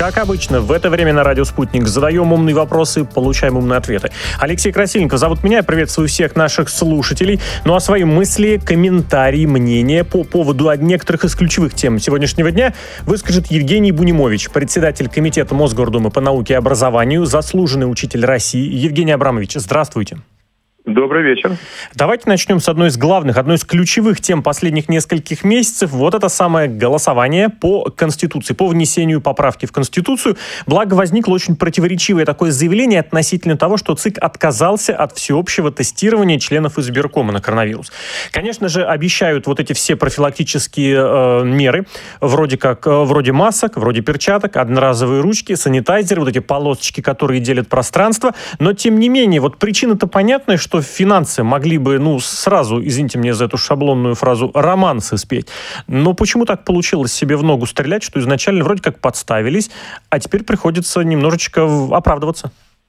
Как обычно, в это время на радио «Спутник» задаем умные вопросы, получаем умные ответы. Алексей Красильников зовут меня, я приветствую всех наших слушателей. Ну а свои мысли, комментарии, мнения по поводу некоторых из ключевых тем сегодняшнего дня выскажет Евгений Бунимович, председатель Комитета Мосгордумы по науке и образованию, заслуженный учитель России. Евгений Абрамович, здравствуйте. Добрый вечер. Давайте начнем с одной из ключевых тем последних нескольких месяцев. Вот это самое голосование по Конституции, по внесению поправки в Конституцию. Благо, возникло очень противоречивое такое заявление относительно того, что ЦИК отказался от всеобщего тестирования членов избиркома на коронавирус. Конечно же, обещают вот эти все профилактические меры, вроде масок, вроде перчаток, одноразовые ручки, санитайзеры, вот эти полосочки, которые делят пространство. Но, тем не менее, вот причина-то понятная, что финансы могли бы, сразу, извините мне за эту шаблонную фразу, романсы спеть. Но почему так получилось себе в ногу стрелять, что изначально вроде как подставились, а теперь приходится немножечко оправдываться?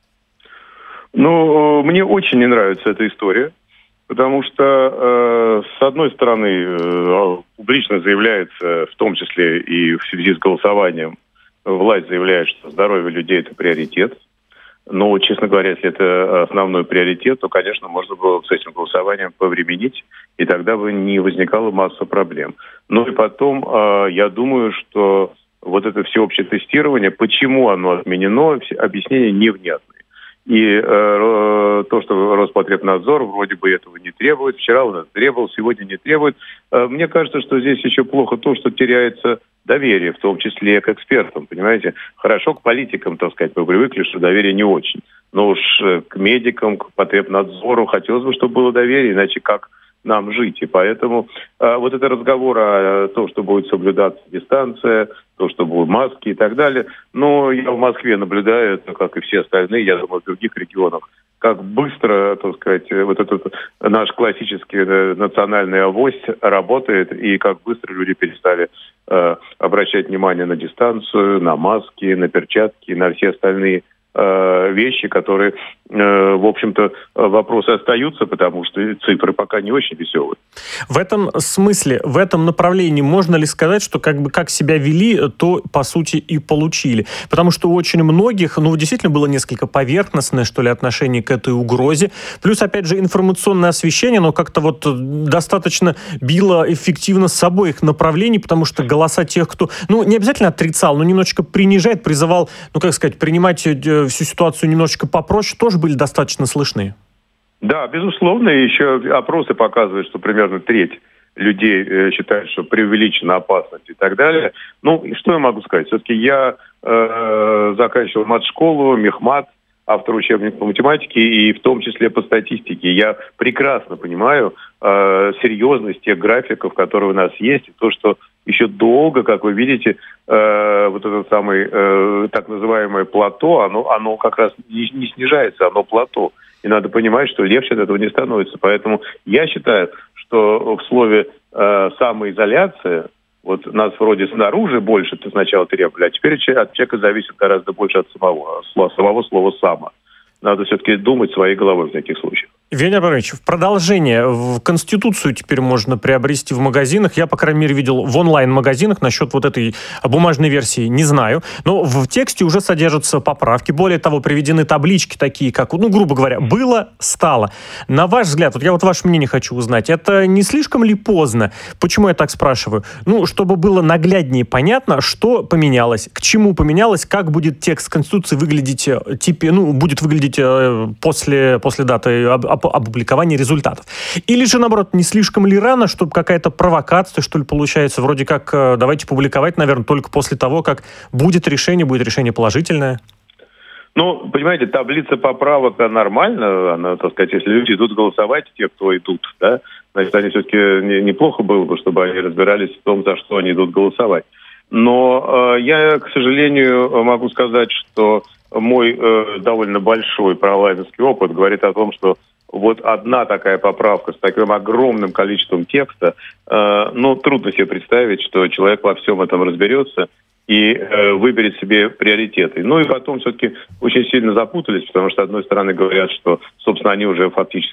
Мне очень не нравится эта история, потому что, с одной стороны, публично заявляется, в том числе и в связи с голосованием, власть заявляет, что здоровье людей – это приоритет. Но, честно говоря, если это основной приоритет, то, конечно, можно было с этим голосованием повременить, и тогда бы не возникала масса проблем. Ну и потом, я думаю, что вот это всеобщее тестирование, почему оно отменено, объяснения невнятные. И то, что Роспотребнадзор вроде бы этого не требует, вчера он это требовал, сегодня не требует. Мне кажется, что здесь еще плохо то, что теряется доверие, в том числе к экспертам, понимаете. Хорошо к политикам, так сказать, мы привыкли, что доверие не очень. Но уж к медикам, к Потребнадзору хотелось бы, чтобы было доверие, иначе как нам жить. И поэтому вот этот разговор о том, что будет соблюдаться дистанция, то, что будут маски и так далее. Но я в Москве наблюдаю, как и все остальные, я думаю, в других регионах, как быстро, так сказать, вот этот наш классический национальный авось работает, и как быстро люди перестали обращать внимание на дистанцию, на маски, на перчатки, на все остальные вещи, которые, в общем-то, вопросы остаются, потому что цифры пока не очень веселые. В этом смысле, в этом направлении можно ли сказать, что как себя вели, то, по сути, и получили? Потому что у очень многих, действительно было несколько поверхностное, что ли, отношение к этой угрозе. Плюс, опять же, информационное освещение, оно как-то достаточно било эффективно с обоих направлений, потому что голоса тех, кто, не обязательно отрицал, но немножечко принижает, призывал, принимать всю ситуацию немножечко попроще, тоже были достаточно слышны. Да, безусловно, еще опросы показывают, что примерно треть людей считают, что преувеличена опасность и так далее. И что я могу сказать? Все-таки я заканчивал матшколу, мехмат, автор учебника по математике и в том числе по статистике. Я прекрасно понимаю серьезность тех графиков, которые у нас есть, и то, что еще долго, как вы видите, вот этот самый так называемое плато, оно как раз не снижается, оно плато. И надо понимать, что легче от этого не становится. Поэтому я считаю, что в слове самоизоляция, вот нас вроде снаружи больше сначала требовали, а теперь от человека зависит гораздо больше от самого слова «само». Надо все-таки думать своей головой в таких случаях. Евгений Абрамович, в продолжение, в Конституцию теперь можно приобрести в магазинах. Я, по крайней мере, видел в онлайн-магазинах. Насчет вот этой бумажной версии не знаю. Но в тексте уже содержатся поправки. Более того, приведены таблички такие, как, грубо говоря, было, стало. На ваш взгляд, я ваше мнение хочу узнать, это не слишком ли поздно? Почему я так спрашиваю? Чтобы было нагляднее понятно, что поменялось, к чему поменялось, как будет текст Конституции выглядеть, будет выглядеть после даты опубликования результатов. Или же, наоборот, не слишком ли рано, чтобы какая-то провокация, что ли, получается, вроде как давайте публиковать, наверное, только после того, как будет решение положительное? Понимаете, таблица поправок нормально, она, так сказать, если люди идут голосовать, те, кто идут, да, значит, они все-таки неплохо было бы, чтобы они разбирались в том, за что они идут голосовать. Но я, к сожалению, могу сказать, что мой довольно большой парламентский опыт говорит о том, что вот одна такая поправка с таким огромным количеством текста, трудно себе представить, что человек во всем этом разберется и выберет себе приоритеты. И потом все-таки очень сильно запутались, потому что, с одной стороны, говорят, что, собственно, они уже фактически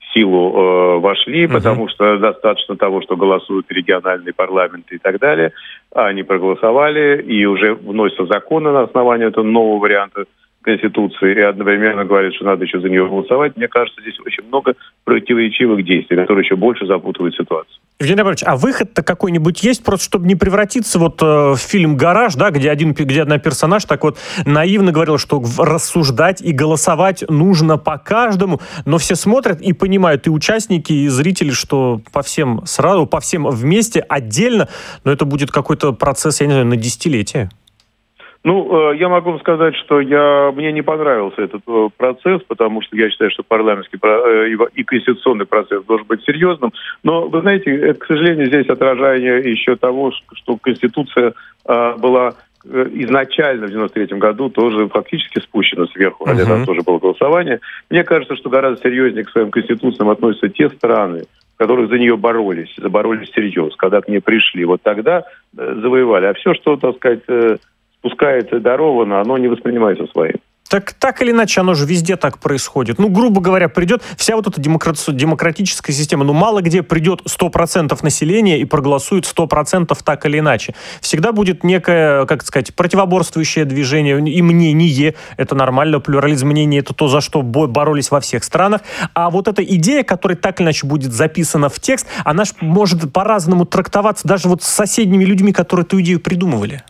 силу вошли, потому что достаточно того, что голосуют региональные парламенты и так далее. Они проголосовали, и уже вносятся законы на основании этого нового варианта Конституции, и одновременно говорят, что надо еще за нее голосовать. Мне кажется, здесь очень много противоречивых действий, которые еще больше запутывают ситуацию. Евгений Абрамович, а выход-то какой-нибудь есть, просто чтобы не превратиться вот в фильм «Гараж», да, где одна персонаж так вот наивно говорила, что рассуждать и голосовать нужно по каждому, но все смотрят и понимают, и участники, и зрители, что по всем сразу, по всем вместе, отдельно, но это будет какой-то процесс, я не знаю, на десятилетия. Ну, я могу вам сказать, что мне не понравился этот процесс, потому что я считаю, что парламентский и конституционный процесс должен быть серьезным. Но, вы знаете, это, к сожалению, здесь отражение еще того, что Конституция была изначально в 93-м году тоже фактически спущена сверху, хотя там тоже было голосование. Мне кажется, что гораздо серьезнее к своим конституциям относятся те страны, которые за нее боролись всерьез, когда к ней пришли. Вот тогда завоевали. А все, что, так сказать, спускается даровано, оно не воспринимается своим. Так или иначе, оно же везде так происходит. Ну, грубо говоря, придет вся вот эта демократическая система, ну, мало где придет 100% населения и проголосует 100% так или иначе. Всегда будет некое, как сказать, противоборствующее движение и мнение. Это нормально, плюрализм мнений — это то, за что боролись во всех странах. А вот эта идея, которая так или иначе будет записана в текст, она ж может по-разному трактоваться даже вот с соседними людьми, которые эту идею придумывали.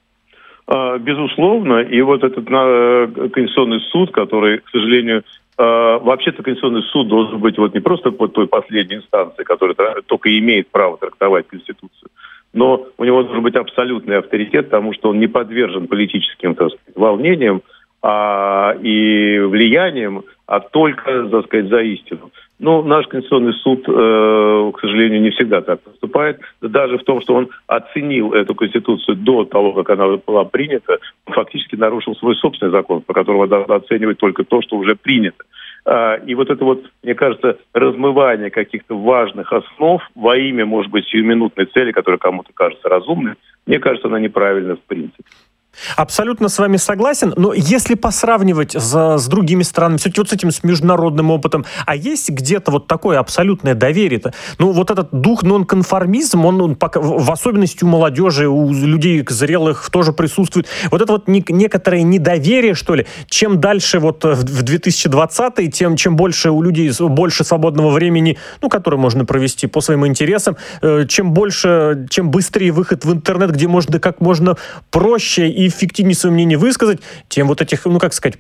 Безусловно, и вот этот Конституционный суд, который, к сожалению, вообще-то Конституционный суд должен быть вот не просто под той последней инстанцией, которая только имеет право трактовать Конституцию, но у него должен быть абсолютный авторитет, потому что он не подвержен политическим, так сказать, волнениям и влияниям, а только, так сказать, за истину. Но наш Конституционный суд, к сожалению, не всегда так поступает. Даже в том, что он оценил эту Конституцию до того, как она была принята, он фактически нарушил свой собственный закон, по которому должна оценивать только то, что уже принято. И вот это вот, мне кажется, размывание каких-то важных основ во имя, может быть, сиюминутной цели, которая кому-то кажется разумной, мне кажется, она неправильна в принципе. Абсолютно с вами согласен, но если посравнивать с другими странами, все-таки вот с этим, с международным опытом, а есть где-то вот такое абсолютное доверие-то? Ну, вот этот дух нонконформизм, он в особенности у молодежи, у людей зрелых тоже присутствует. Вот это вот некоторое недоверие, что ли, чем дальше вот в 2020-й, чем больше у людей больше свободного времени, ну, которое можно провести по своим интересам, чем быстрее выход в интернет, где можно как можно проще и эффективнее свое мнение высказать, тем вот этих, ну, как сказать,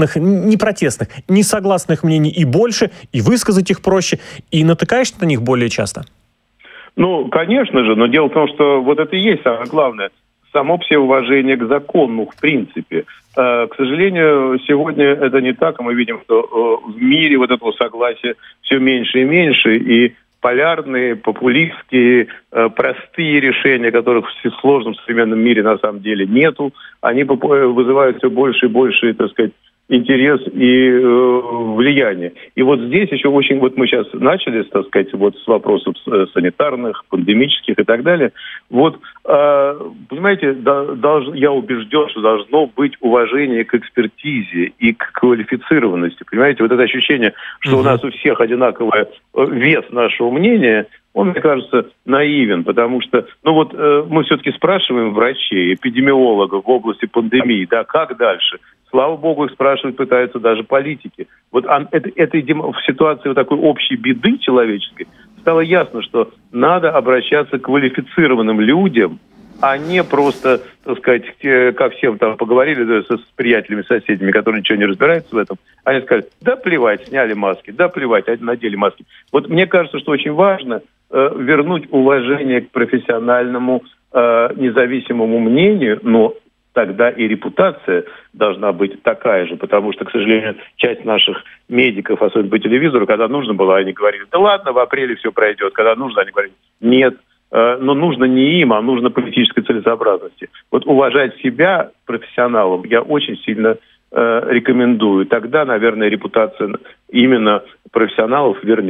несогласных мнений и больше, и высказать их проще, и натыкаешься на них более часто. Ну, конечно же, но дело в том, что вот это и есть самое главное. Само всеуважение к закону, в принципе. К сожалению, сегодня это не так, и мы видим, что в мире вот этого согласия все меньше и меньше, и полярные, популистские, простые решения, которых в сложном современном мире на самом деле нету, они вызывают все больше и больше, так сказать, интерес и влияние. И вот здесь еще очень, вот мы сейчас начали, так сказать, вот с вопросов санитарных, пандемических и так далее. Вот, понимаете, я убежден, что должно быть уважение к экспертизе и к квалифицированности. Понимаете, вот это ощущение, что у нас у всех одинаковый вес нашего мнения, он, мне кажется, наивен, потому что, ну вот, мы все-таки спрашиваем врачей, эпидемиологов в области пандемии, да, как дальше? Слава богу, их спрашивать пытаются даже политики. Вот в ситуации вот такой общей беды человеческой стало ясно, что надо обращаться к квалифицированным людям, а не просто, так сказать, ко всем там поговорили, да, с приятелями, соседями, которые ничего не разбираются в этом. Они сказали, да плевать, сняли маски, да плевать, надели маски. Вот мне кажется, что очень важно вернуть уважение к профессиональному, независимому мнению, но тогда и репутация должна быть такая же, потому что, к сожалению, часть наших медиков, особенно по телевизору, когда нужно было, они говорили, да ладно, в апреле все пройдет, когда нужно, они говорили, нет, но нужно не им, а нужно политической целесообразности. Вот уважать себя профессионалом я очень сильно рекомендую. Тогда, наверное, репутация именно профессионалов вернется.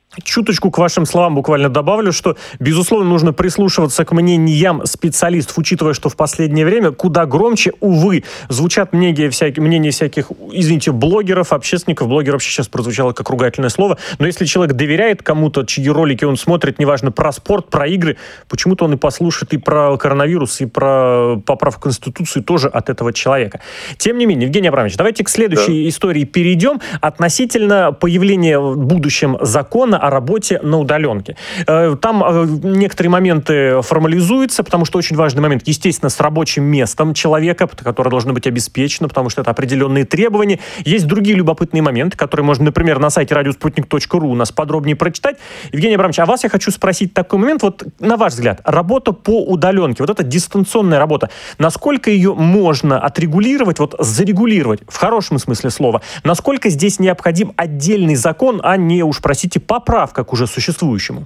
Чуточку к вашим словам буквально добавлю, что, безусловно, нужно прислушиваться к мнениям специалистов, учитывая, что в последнее время куда громче, увы, звучат мнения всяких, извините, блогеров, общественников. Блогер вообще сейчас прозвучало как ругательное слово. Но если человек доверяет кому-то, чьи ролики он смотрит, неважно, про спорт, про игры, почему-то он и послушает и про коронавирус, и про поправку Конституции тоже от этого человека. Тем не менее, Евгений Абрамович, давайте к следующей истории перейдем относительно появления в будущем закона о работе на удаленке. Там некоторые моменты формализуются, потому что очень важный момент, естественно, с рабочим местом человека, которое должно быть обеспечено, потому что это определенные требования. Есть другие любопытные моменты, которые можно, например, на сайте radiosputnik.ru у нас подробнее прочитать. Евгений Абрамович, а вас я хочу спросить такой момент, вот на ваш взгляд, работа по удаленке, вот эта дистанционная работа, насколько ее можно отрегулировать, вот зарегулировать, в хорошем смысле слова, насколько здесь необходим отдельный закон, а не, уж простите, поправка к уже существующему?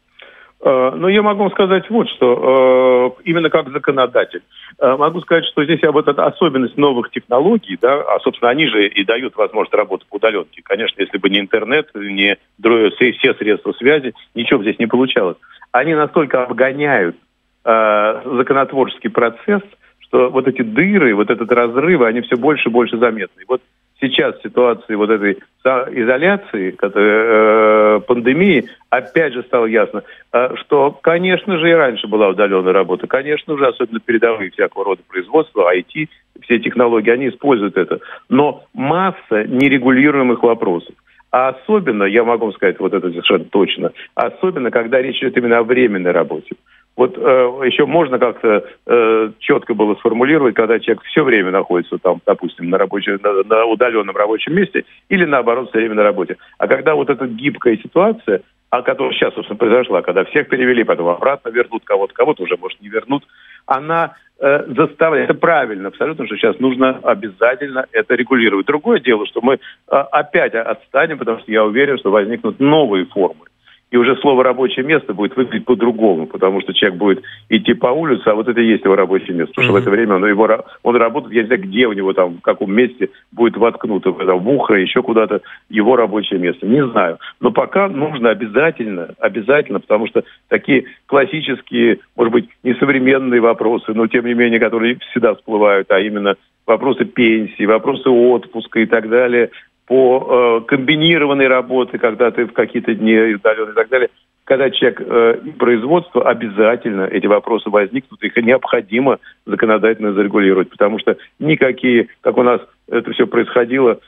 Ну, я могу сказать вот что, именно как законодатель. Могу сказать, что здесь вот эта особенность новых технологий, да, а, собственно, они же и дают возможность работать по удаленке. Конечно, если бы не интернет, не все средства связи, ничего бы здесь не получалось. Они настолько обгоняют законотворческий процесс, что вот эти дыры, вот этот разрыв, они все больше и больше заметны. Вот сейчас в ситуации вот этой изоляции, пандемии, опять же стало ясно, что, конечно же, и раньше была удаленная работа. Конечно же, особенно передовые всякого рода производства, IT, все технологии, они используют это. Но масса нерегулируемых вопросов. А особенно, я могу вам сказать вот это совершенно точно, особенно, когда речь идет именно о временной работе. Вот еще можно как-то четко было сформулировать, когда человек все время находится там, допустим, на удаленном рабочем месте или, наоборот, все время на работе. А когда вот эта гибкая ситуация, которая сейчас, собственно, произошла, когда всех перевели, потом обратно вернут кого-то уже, может, не вернут, она заставляет, это правильно абсолютно, что сейчас нужно обязательно это регулировать. Другое дело, что мы опять отстанем, потому что я уверен, что возникнут новые формы. И уже слово «рабочее место» будет выглядеть по-другому, потому что человек будет идти по улице, а вот это и есть его рабочее место. Потому что в это время он работает, я не знаю, где у него там, в каком месте будет воткнуто, в ухо, еще куда-то его рабочее место. Не знаю. Но пока нужно обязательно, потому что такие классические, может быть, несовременные вопросы, но тем не менее, которые всегда всплывают, а именно вопросы пенсии, вопросы отпуска и так далее, по комбинированной работе, когда ты в какие-то дни удаленные и так далее, когда человек производство, обязательно эти вопросы возникнут, их необходимо законодательно зарегулировать, потому что никакие, как у нас это все происходило,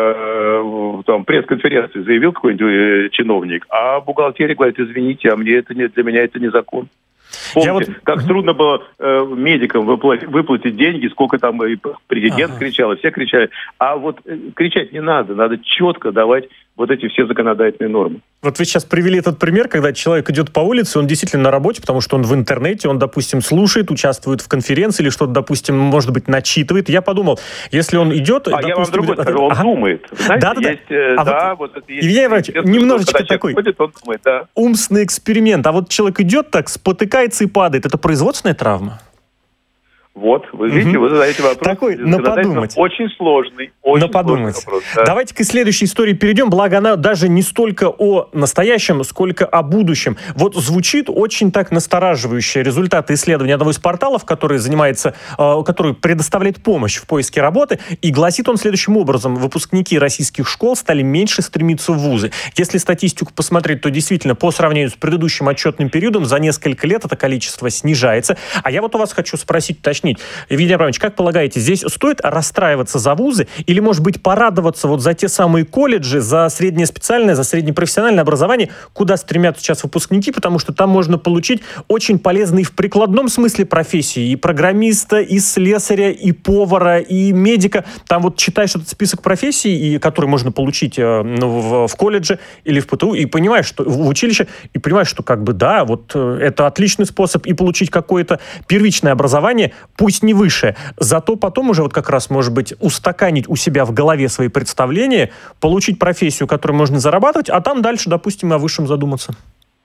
там пресс-конференции заявил какой-нибудь чиновник, а бухгалтерия говорит: извините, а мне это для меня это не закон. Помните, как трудно было медикам выплатить деньги, сколько там и президент кричал, и все кричали. А вот кричать не надо, надо четко давать вот эти все законодательные нормы. Вот вы сейчас привели этот пример, когда человек идет по улице, он действительно на работе, потому что он в интернете, он, допустим, слушает, участвует в конференции или что-то, допустим, может быть, начитывает. Я подумал, если он идет... допустим, я вам другой скажу, он думает. Знаете, Евгений Иванович, немножечко такой умственный эксперимент. А вот человек идет так, спотыкается и падает. Это производственная травма? Вот, вы видите, вы задаете вопрос. Такой, на подумать. Очень сложный вопрос. Да. Давайте к следующей истории перейдем, благо она даже не столько о настоящем, сколько о будущем. Вот звучит очень так настораживающе результаты исследования одного из порталов, который предоставляет помощь в поиске работы, и гласит он следующим образом: выпускники российских школ стали меньше стремиться в вузы. Если статистику посмотреть, то действительно по сравнению с предыдущим отчетным периодом за несколько лет это количество снижается. А я вот у вас хочу спросить, точнее, Евгений Абрамович, как полагаете, здесь стоит расстраиваться за вузы или, может быть, порадоваться вот за те самые колледжи, за среднее специальное, за среднепрофессиональное образование, куда стремятся сейчас выпускники, потому что там можно получить очень полезные в прикладном смысле профессии: и программиста, и слесаря, и повара, и медика. Там вот читаешь этот список профессий, который можно получить в колледже или в ПТУ, и понимаешь, что в училище, и понимаешь, что как бы да, вот это отличный способ и получить какое-то первичное образование, пусть не высшее, зато потом уже вот как раз, может быть, устаканить у себя в голове свои представления, получить профессию, которой можно зарабатывать, а там дальше, допустим, о высшем задуматься.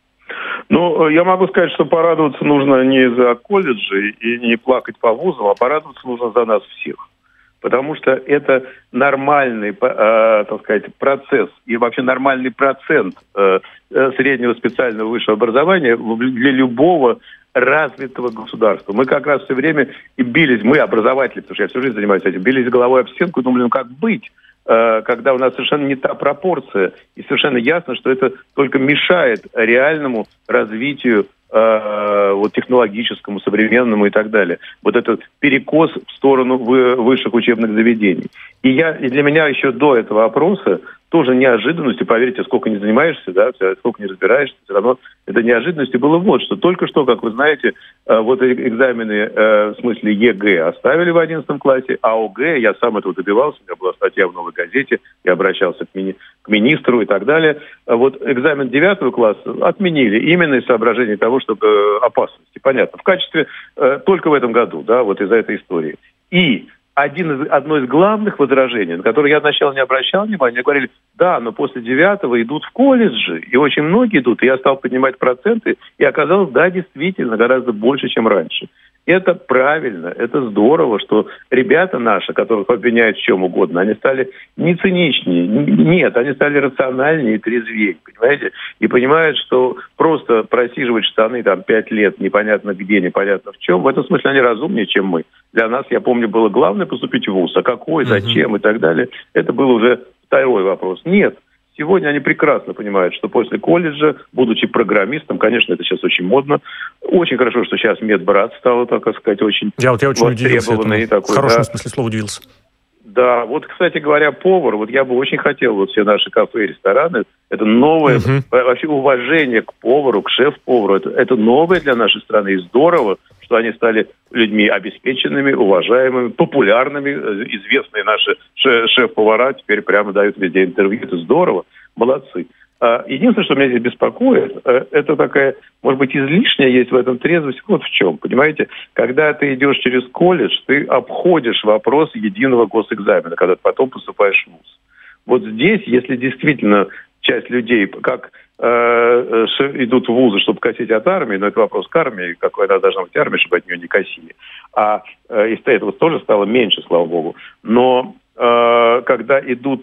Ну, я могу сказать, что порадоваться нужно не за колледжи и не плакать по вузам, а порадоваться нужно за нас всех. Потому что это нормальный, так сказать, процесс и вообще нормальный процент среднего специального высшего образования для любого развитого государства. Мы как раз все время и бились, мы, образователи, потому что я всю жизнь занимаюсь этим, бились головой об стенку и думали, ну как быть, когда у нас совершенно не та пропорция, и совершенно ясно, что это только мешает реальному развитию вот технологическому, современному и так далее. Вот этот перекос в сторону высших учебных заведений. И для меня еще до этого опроса тоже неожиданностью, поверьте, сколько не занимаешься, да, сколько не разбираешься, все равно это неожиданностью было вот, что только что, как вы знаете, вот экзамены в смысле ЕГЭ оставили в 11 классе, а ОГЭ, я сам этого добивался, у меня была статья в «Новой газете», я обращался к министру и так далее. Вот экзамен 9 класса отменили именно из соображений того, чтобы опасности, понятно, в качестве только в этом году, да, вот из-за этой истории. И одно из главных возражений, на которое я сначала не обращал внимания, мне говорили, да, но после 9 идут в колледжи, и очень многие идут, и я стал поднимать проценты, и оказалось, да, действительно, гораздо больше, чем раньше. Это правильно, это здорово, что ребята наши, которых обвиняют в чем угодно, они стали не циничнее, нет, они стали рациональнее и трезвее, понимаете? И понимают, что просто просиживать штаны там 5 лет непонятно где, непонятно в чем, в этом смысле они разумнее, чем мы. Для нас, я помню, было главное поступить в вуз, а какой, зачем и так далее, это был уже второй вопрос. Нет. Сегодня они прекрасно понимают, что после колледжа, будучи программистом, конечно, это сейчас очень модно. Очень хорошо, что сейчас медбрат стало, так сказать, очень востребованный. В хорошем смысле слова удивился. Да, вот, кстати говоря, повар, вот я бы очень хотел, вот все наши кафе и рестораны, это новое, вообще уважение к повару, к шеф-повару, это новое для нашей страны, и здорово, что они стали людьми обеспеченными, уважаемыми, популярными, известные наши шеф-повара теперь прямо дают везде интервью, это здорово, молодцы. Единственное, что меня здесь беспокоит, это такая, может быть, излишняя есть в этом трезвость. Вот в чем, понимаете? Когда ты идешь через колледж, ты обходишь вопрос единого госэкзамена, когда ты потом поступаешь в вуз. Вот здесь, если действительно часть людей, как идут в вузы, чтобы косить от армии, но это вопрос к армии, какой она должна быть армия, чтобы от нее не косили. Из-за этого тоже стало меньше, слава богу. Но когда идут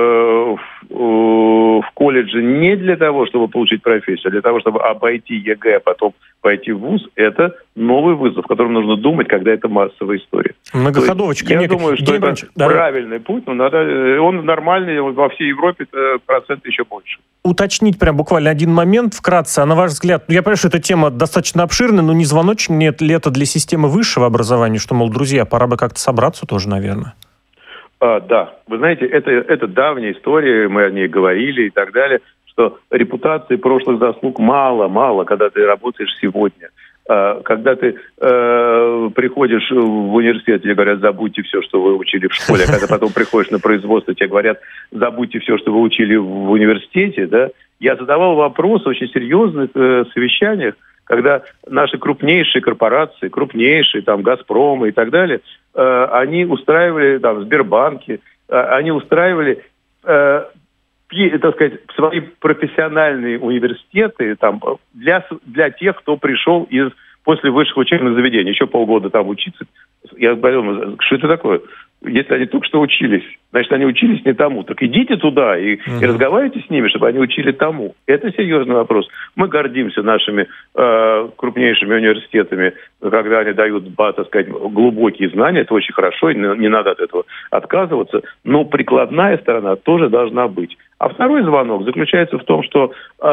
в колледже не для того, чтобы получить профессию, а для того, чтобы обойти ЕГЭ, а потом пойти в вуз, это новый вызов, о котором нужно думать, когда это массовая история. Многоходовочка. Я думаю, что это правильный путь, но он нормальный, во всей Европе процент еще больше. Уточнить прям буквально один момент, вкратце. А на ваш взгляд, я понимаю, что эта тема достаточно обширная, но не звоночек нет ли это для системы высшего образования, что, мол, друзья, пора бы как-то собраться тоже, наверное? Да, вы знаете, это давняя история, мы о ней говорили и так далее, что репутации прошлых заслуг мало, когда ты работаешь сегодня. Когда ты приходишь в университет, тебе говорят, забудьте все, что вы учили в школе, а когда потом приходишь на производство, тебе говорят, забудьте все, что вы учили в университете, да. Я задавал вопрос очень серьезных совещаниях, когда наши крупнейшие корпорации, там «Газпром» и так далее, они устраивали, там, Сбербанки, они устраивали, так сказать, свои профессиональные университеты там, для тех, кто пришел после высших учебных заведений, еще полгода там учиться. Я говорил, что это такое? Если они только что учились, значит, они учились не тому. Так идите туда и разговаривайте с ними, чтобы они учили тому. Это серьезный вопрос. Мы гордимся нашими крупнейшими университетами, когда они дают, так сказать, глубокие знания. Это очень хорошо, не надо от этого отказываться. Но прикладная сторона тоже должна быть. А второй звонок заключается в том, что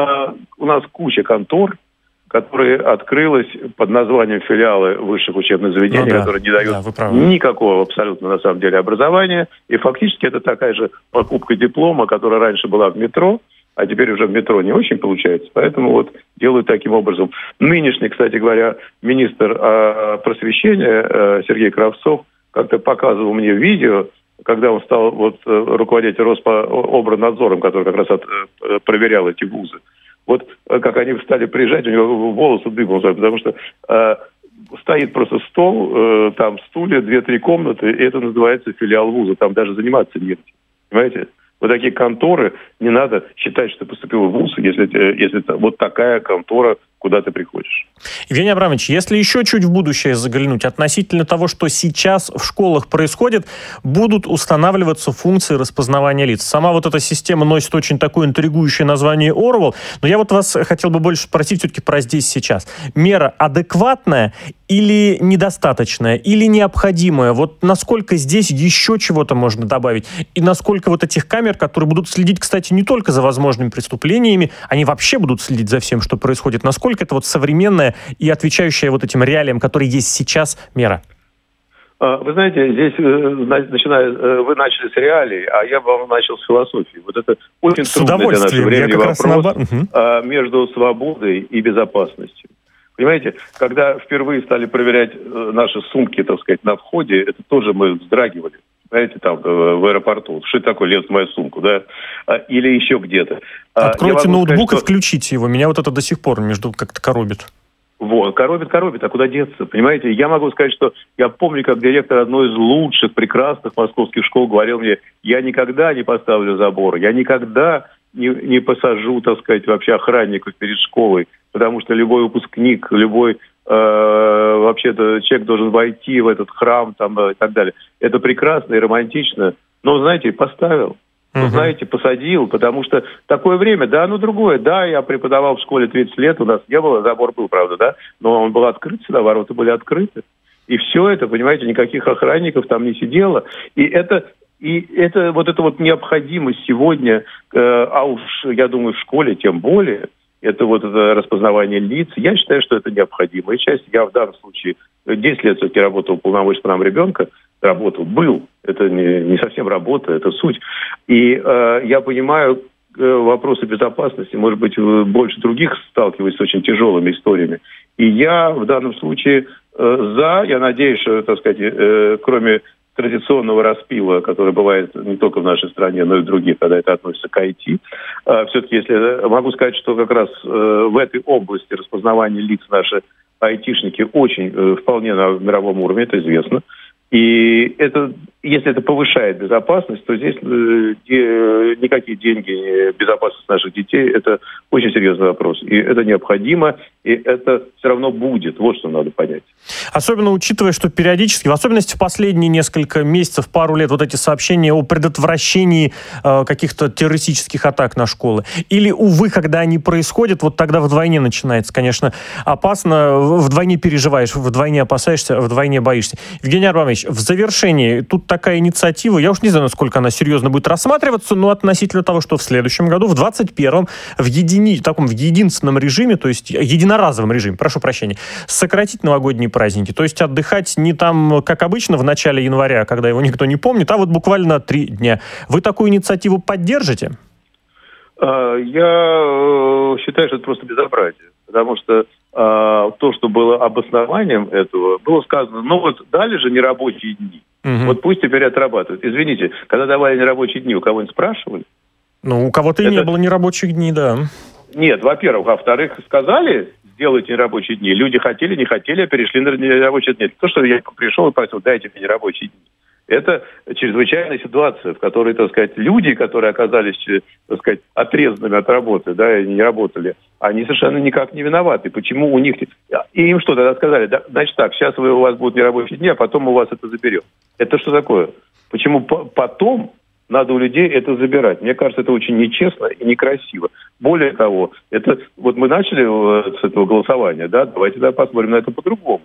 у нас куча контор, которая открылась под названием филиалы высших учебных заведений, которые не дают никакого абсолютно, на самом деле, образования. И фактически это такая же покупка диплома, которая раньше была в метро, а теперь уже в метро не очень получается. Поэтому вот делают таким образом. Нынешний, кстати говоря, министр просвещения Сергей Кравцов как-то показывал мне видео, когда он стал руководить Роспоборнадзором, который как раз проверял эти вузы. Вот как они стали приезжать, у него волосы дыбом, потому что стоит просто стол, там стулья, 2-3 комнаты, и это называется филиал вуза. Там даже заниматься нет. Понимаете? Вот такие конторы, не надо считать, что ты поступил в вуз, если вот такая контора куда ты приходишь. Евгений Абрамович, если еще чуть в будущее заглянуть, относительно того, что сейчас в школах происходит, будут устанавливаться функции распознавания лиц. Сама вот эта система носит очень такое интригующее название Orwell, но я вот вас хотел бы больше спросить все-таки про здесь сейчас. Мера адекватная или недостаточная, или необходимая? Вот насколько здесь еще чего-то можно добавить? И насколько вот этих камер, которые будут следить, кстати, не только за возможными преступлениями, они вообще будут следить за всем, что происходит. Насколько это вот современная и отвечающая вот этим реалиям, которые есть сейчас, мера? Вы знаете, здесь вы начали с реалий, а я бы начал с философии. Вот это очень трудный для нашего времени вопрос между свободой и безопасностью. Понимаете, когда впервые стали проверять наши сумки, так сказать, на входе, это тоже мы вздрагивали. Знаете, там, в аэропорту. Что это такое, лезть в мою сумку, да? Или еще где-то. Откройте ноутбук и включите его. Меня вот это до сих пор как-то коробит. Вот, коробит, а куда деться, понимаете? Я могу сказать, что я помню, как директор одной из лучших, прекрасных московских школ говорил мне, я никогда не поставлю забор, я никогда не посажу, так сказать, вообще охранников перед школой, потому что любой выпускник, любой вообще-то человек должен войти в этот храм там, и так далее. Это прекрасно и романтично, но, знаете, поставил. Знаете, посадил, потому что такое время, да, оно другое. Да, я преподавал в школе 30 лет, у нас не было, забор был, правда, да, но он был открыт всегда, ворота были открыты. И все это, понимаете, никаких охранников там не сидело. И это вот необходимость сегодня, а уж, я думаю, в школе тем более, это вот это распознавание лиц, я считаю, что это необходимая часть. Я в данном случае 10 лет все-таки работал полномочным правом ребенка, был. Это не совсем работа, это суть. И я понимаю, вопросы безопасности, может быть, больше других сталкиваюсь с очень тяжелыми историями. И я в данном случае я надеюсь, что, так сказать, кроме традиционного распила, который бывает не только в нашей стране, но и в других, когда это относится к IT. Все-таки, если могу сказать, что как раз в этой области распознавания лиц наши айтишники очень вполне на мировом уровне, это известно. И если это повышает безопасность, то здесь никакие деньги, безопасность наших детей, это очень серьезный вопрос. И это необходимо, и это все равно будет. Вот что надо понять. Особенно учитывая, что периодически, в особенности в последние несколько месяцев, пару лет, вот эти сообщения о предотвращении каких-то террористических атак на школы. Или, увы, когда они происходят, вот тогда вдвойне начинается, конечно, опасно. Вдвойне переживаешь, вдвойне опасаешься, вдвойне боишься. Евгений Абрамович, в завершении, тут такая инициатива, я уж не знаю, насколько она серьезно будет рассматриваться, но относительно того, что в следующем году, в 2021, в единственном режиме, то есть единоразовом режиме, прошу прощения, сократить новогодние праздники, то есть отдыхать не там, как обычно, в начале января, когда его никто не помнит, а вот буквально 3 дня. Вы такую инициативу поддержите? Я считаю, что это просто безобразие, потому что то, что было обоснованием этого, было сказано, дали же нерабочие дни. Вот пусть теперь отрабатывают. Извините, когда давали нерабочие дни, у кого-нибудь спрашивали? У кого-то и не было нерабочих дней, да. Нет, во-первых. А во-вторых, сказали, сделайте нерабочие дни. Люди хотели, не хотели, а перешли на нерабочие дни. То, что я пришел и просил, дайте мне нерабочие дни. Это чрезвычайная ситуация, в которой, так сказать, люди, которые оказались, так сказать, отрезанными от работы, да, и не работали, они совершенно никак не виноваты. Почему у них... И им что, тогда сказали, да, значит так, сейчас у вас будут нерабочие дни, а потом мы у вас это заберем. Это что такое? Почему потом надо у людей это забирать? Мне кажется, это очень нечестно и некрасиво. Более того, это вот мы начали с этого голосования, да, давайте посмотрим на это по-другому.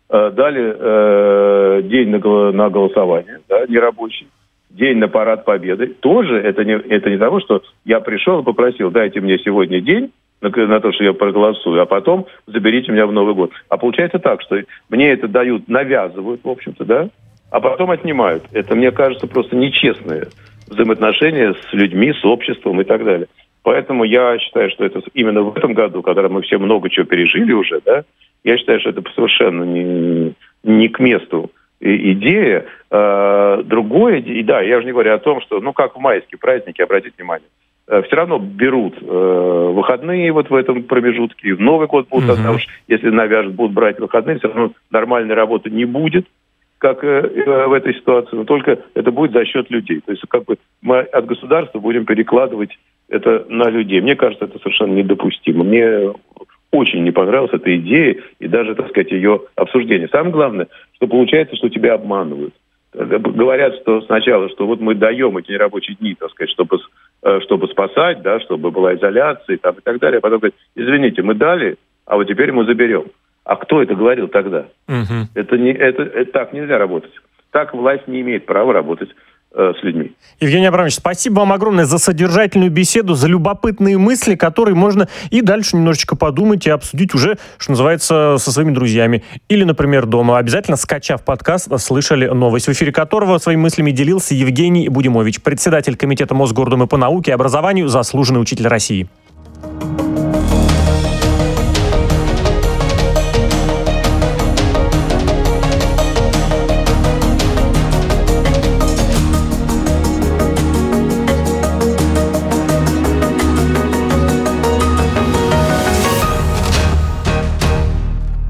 Дали день на голосование, да, нерабочий, день на парад Победы. Тоже это не того, что я пришел и попросил, дайте мне сегодня день на то, что я проголосую, а потом заберите меня в Новый год. А получается так, что мне это дают, навязывают, в общем-то, да, а потом отнимают. Это, мне кажется, просто нечестные взаимоотношения с людьми, с обществом и так далее. Поэтому я считаю, что это именно в этом году, когда мы все много чего пережили уже, да, я считаю, что это совершенно не к месту идея. Другое, и да, я уже не говорю о том, что, как в майские праздники, обратите внимание, все равно берут выходные вот в этом промежутке, и в Новый год будут, потому что если навяжут, будут брать выходные, все равно нормальной работы не будет, как в этой ситуации, но только это будет за счет людей. То есть мы от государства будем перекладывать это на людей. Мне кажется, это совершенно недопустимо. Мне очень не понравилась эта идея и даже, так сказать, ее обсуждение. Самое главное, что получается, что тебя обманывают. Говорят, что сначала, что вот мы даем эти нерабочие дни, так сказать, чтобы спасать, да, чтобы была изоляция там, и так далее. А потом говорят, извините, мы дали, а вот теперь мы заберем. А кто это говорил тогда? Это так нельзя работать. Так власть не имеет права работать с людьми. Евгений Абрамович, спасибо вам огромное за содержательную беседу, за любопытные мысли, которые можно и дальше немножечко подумать и обсудить уже, что называется, со своими друзьями. Или, например, дома. Обязательно, скачав подкаст, слышали новость, в эфире которого своими мыслями делился Евгений Будимович, председатель Комитета Мосгордумы по науке и образованию, заслуженный учитель России.